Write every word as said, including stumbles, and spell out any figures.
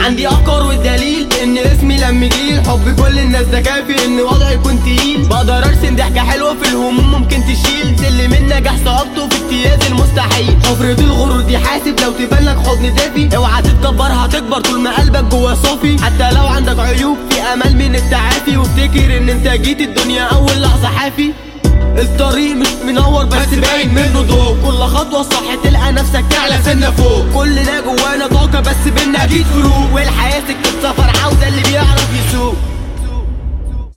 عندي افكار والدليل ان اسمي لم جيل حب كل الناس ده كافي ان وضعي يكون تقيل. بقدر ارسم ضحكة حلوة في الهموم ممكن تشيل سلم النجاح صعوبته في اجتياز المستحيل. حفرة الغرور دي حاسب لو تبان لك حضن دافي اوعى تتكبر هتكبر طول ما قلبك جوا صافي. حتى لو عندك عيوب في امل من التعافي وافتكر ان انت جيت الدنيا اول لحظة حافي. الطريق مش منور بس باين منه ضوء كل خطوة صح تلقى نفسك تعلى سنة فوق. كلنا جوانا طاقة بس بينا اكيد فروق والحياة سكة سفر